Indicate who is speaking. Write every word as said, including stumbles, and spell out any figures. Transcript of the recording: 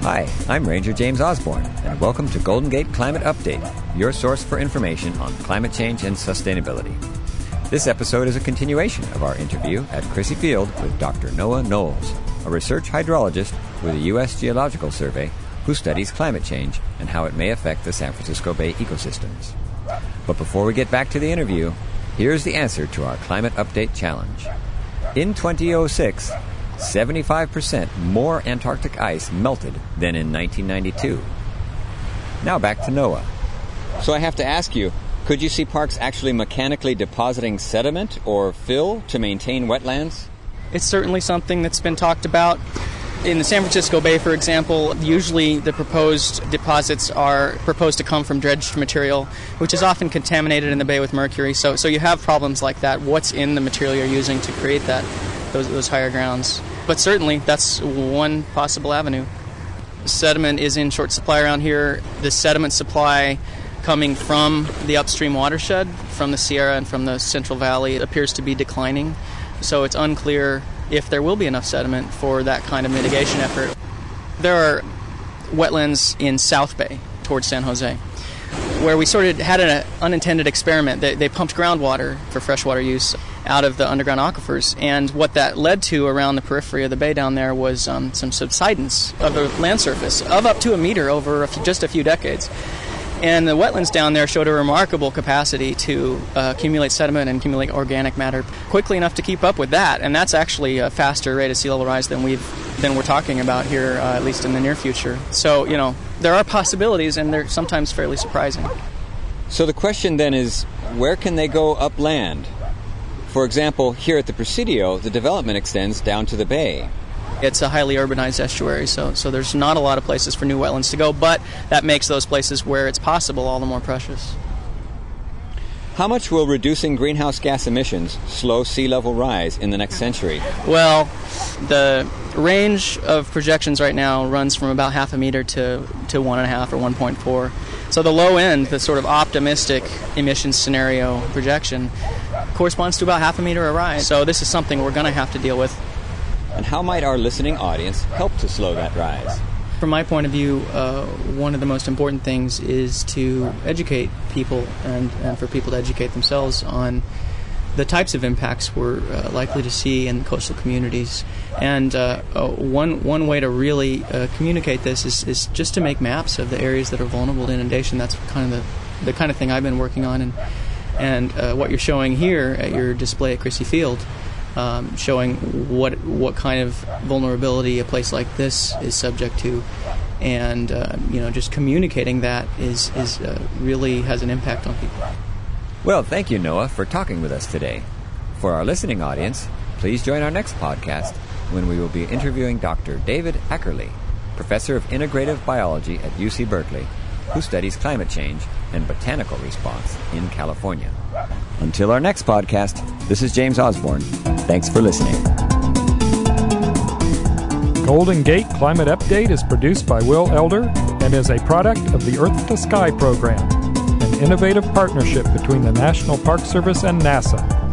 Speaker 1: Hi, I'm Ranger James Osborne, and welcome to Golden Gate Climate Update, your source for information on climate change and sustainability. This episode is a continuation of our interview at Crissy Field with Doctor Noah Knowles, a research hydrologist with the U S Geological Survey who studies climate change and how it may affect the San Francisco Bay ecosystems. But before we get back to the interview, here's the answer to our Climate Update Challenge. In twenty oh six, seventy-five percent more Antarctic ice melted than in nineteen ninety-two. Now back to Noah. So I have to ask you, could you see parks actually mechanically depositing sediment or fill to maintain wetlands?
Speaker 2: It's certainly something that's been talked about. In the San Francisco Bay, for example, usually the proposed deposits are proposed to come from dredged material, which is often contaminated in the bay with mercury. So, so you have problems like that. What's in the material you're using to create that, those, those higher grounds? But certainly, that's one possible avenue. Sediment is in short supply around here. The sediment supply coming from the upstream watershed, from the Sierra and from the Central Valley, appears to be declining. So it's unclear if there will be enough sediment for that kind of mitigation effort. There are wetlands in South Bay towards San Jose, where we sort of had an unintended experiment. They, they pumped groundwater for freshwater use out of the underground aquifers, and what that led to around the periphery of the bay down there was um, some subsidence of the land surface of up to a meter over a few, just a few decades. And the wetlands down there showed a remarkable capacity to uh, accumulate sediment and accumulate organic matter quickly enough to keep up with that. And that's actually a faster rate of sea level rise than we've than we're talking about here, uh, at least in the near future. So, you know, there are possibilities, and they're sometimes fairly surprising.
Speaker 1: So the question then is, where can they go upland? For example, here at the Presidio, the development extends down to the bay.
Speaker 2: It's a highly urbanized estuary, so so there's not a lot of places for new wetlands to go, but that makes those places where it's possible all the more precious.
Speaker 1: How much will reducing greenhouse gas emissions slow sea level rise in the next century?
Speaker 2: Well, the range of projections right now runs from about half a meter to, to one and a half or one point four. So the low end, the sort of optimistic emissions scenario projection, corresponds to about half a meter a rise. So this is something we're going to have to deal with.
Speaker 1: And how might our listening audience help to slow that rise?
Speaker 2: From my point of view, uh, one of the most important things is to educate people and, and for people to educate themselves on the types of impacts we're uh, likely to see in coastal communities. And uh, uh, one one way to really uh, communicate this is, is just to make maps of the areas that are vulnerable to inundation. That's kind of the, the kind of thing I've been working on. And, and uh, what you're showing here at your display at Crissy Field, Um, showing what what kind of vulnerability a place like this is subject to, and uh, you know, just communicating that is is uh, really has an impact on people.
Speaker 1: Well, thank you, Noah, for talking with us today. For our listening audience, please join our next podcast when we will be interviewing Doctor David Ackerley, professor of integrative biology at U C Berkeley, who studies climate change and botanical response in California. Until our next podcast, this is James Osborne. Thanks for listening.
Speaker 3: Golden Gate Climate Update is produced by Will Elder and is a product of the Earth to Sky program, an innovative partnership between the National Park Service and NASA.